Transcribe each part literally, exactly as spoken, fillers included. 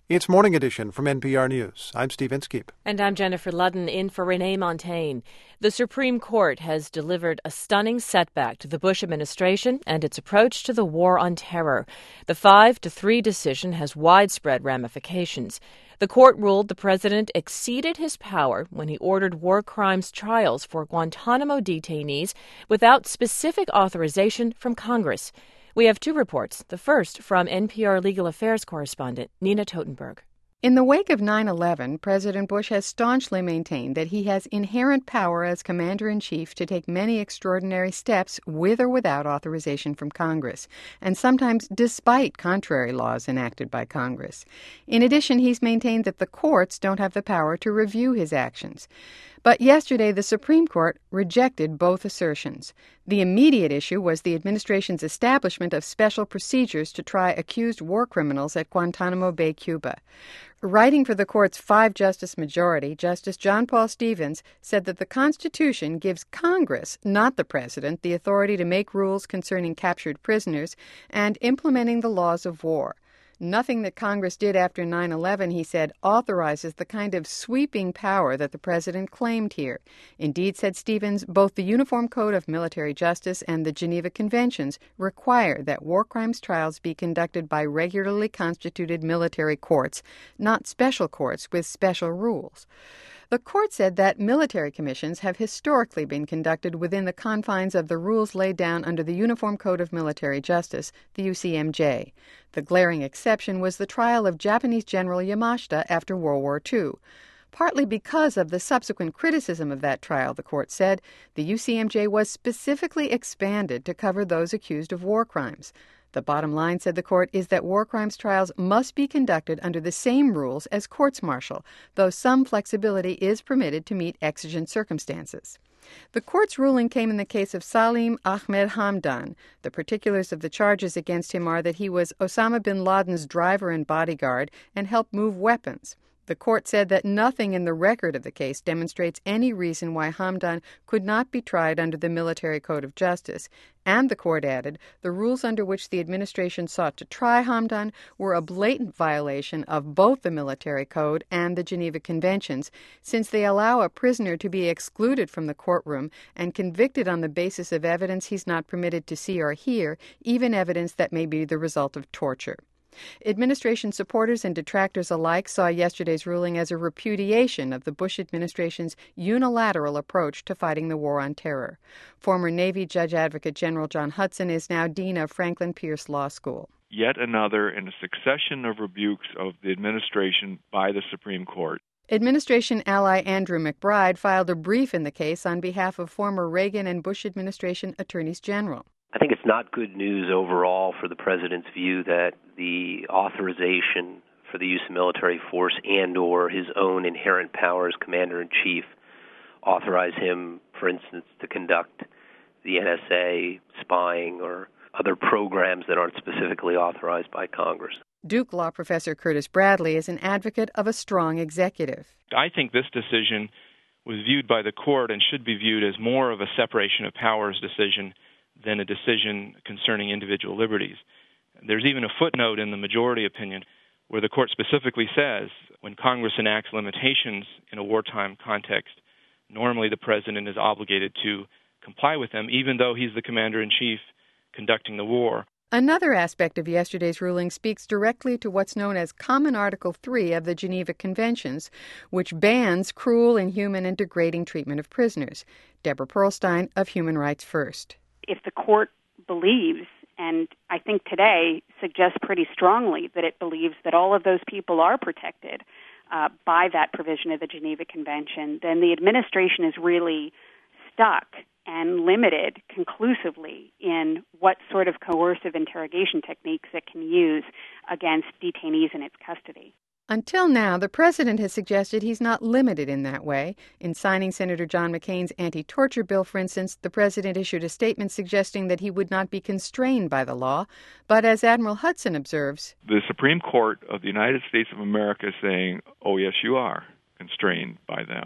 It's Morning Edition from N P R News. I'm Steve Inskeep. And I'm Jennifer Ludden, in for Renee Montagne. The Supreme Court has delivered a stunning setback to the Bush administration and its approach to the war on terror. The five to three decision has widespread ramifications. The court ruled the president exceeded his power when he ordered war crimes trials for Guantanamo detainees without specific authorization from Congress. We have two reports, the first from N P R legal affairs correspondent Nina Totenberg. In the wake of nine eleven, President Bush has staunchly maintained that he has inherent power as commander-in-chief to take many extraordinary steps with or without authorization from Congress, and sometimes despite contrary laws enacted by Congress. In addition, he's maintained that the courts don't have the power to review his actions. But yesterday, the Supreme Court rejected both assertions. The immediate issue was the administration's establishment of special procedures to try accused war criminals at Guantanamo Bay, Cuba. Writing for the court's five-justice majority, Justice John Paul Stevens said that the Constitution gives Congress, not the President, the authority to make rules concerning captured prisoners and implementing the laws of war. Nothing that Congress did after nine eleven, he said, authorizes the kind of sweeping power that the president claimed here. Indeed, said Stevens, both the Uniform Code of Military Justice and the Geneva Conventions require that war crimes trials be conducted by regularly constituted military courts, not special courts with special rules. The court said that military commissions have historically been conducted within the confines of the rules laid down under the Uniform Code of Military Justice, the U C M J. The glaring exception was the trial of Japanese General Yamashita after World War Two. Partly because of the subsequent criticism of that trial, the court said, the U C M J was specifically expanded to cover those accused of war crimes. The bottom line, said the court, is that war crimes trials must be conducted under the same rules as courts-martial, though some flexibility is permitted to meet exigent circumstances. The court's ruling came in the case of Salim Ahmed Hamdan. The particulars of the charges against him are that he was Osama bin Laden's driver and bodyguard and helped move weapons. The court said that nothing in the record of the case demonstrates any reason why Hamdan could not be tried under the Military Code of Justice, and the court added the rules under which the administration sought to try Hamdan were a blatant violation of both the Military Code and the Geneva Conventions, since they allow a prisoner to be excluded from the courtroom and convicted on the basis of evidence he's not permitted to see or hear, even evidence that may be the result of torture. Administration supporters and detractors alike saw yesterday's ruling as a repudiation of the Bush administration's unilateral approach to fighting the war on terror. Former Navy Judge Advocate General John Hudson is now dean of Franklin Pierce Law School. Yet another in a succession of rebukes of the administration by the Supreme Court. Administration ally Andrew McBride filed a brief in the case on behalf of former Reagan and Bush administration attorneys general. I think it's not good news overall for the president's view that the authorization for the use of military force and or his own inherent power as commander-in-chief authorize him, for instance, to conduct the N S A spying or other programs that aren't specifically authorized by Congress. Duke Law professor Curtis Bradley is an advocate of a strong executive. I think this decision was viewed by the court and should be viewed as more of a separation of powers decision than a decision concerning individual liberties. There's even a footnote in the majority opinion where the court specifically says when Congress enacts limitations in a wartime context, normally the president is obligated to comply with them, even though he's the commander-in-chief conducting the war. Another aspect of yesterday's ruling speaks directly to what's known as Common Article three of the Geneva Conventions, which bans cruel, inhuman, and degrading treatment of prisoners. Deborah Pearlstein of Human Rights First. If the court believes, and I think today suggests pretty strongly that it believes that all of those people are protected uh, by that provision of the Geneva Convention, then the administration is really stuck and limited conclusively in what sort of coercive interrogation techniques it can use against detainees in its custody. Until now, the president has suggested he's not limited in that way. In signing Senator John McCain's anti-torture bill, for instance, the president issued a statement suggesting that he would not be constrained by the law. But as Admiral Hudson observes, the Supreme Court of the United States of America is saying, oh, yes, you are constrained by them.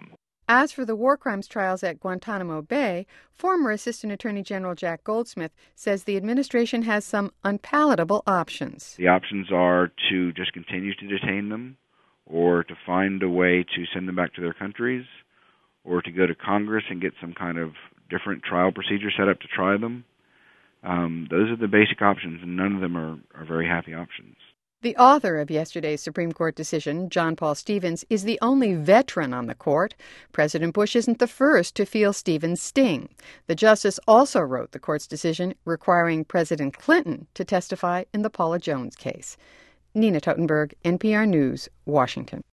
As for the war crimes trials at Guantanamo Bay, former Assistant Attorney General Jack Goldsmith says the administration has some unpalatable options. The options are to just continue to detain them, or to find a way to send them back to their countries, or to go to Congress and get some kind of different trial procedure set up to try them. Um, those are the basic options, and none of them are, are very happy options. The author of yesterday's Supreme Court decision, John Paul Stevens, is the only veteran on the court. President Bush isn't the first to feel Stevens' sting. The justice also wrote the court's decision requiring President Clinton to testify in the Paula Jones case. Nina Totenberg, N P R News, Washington.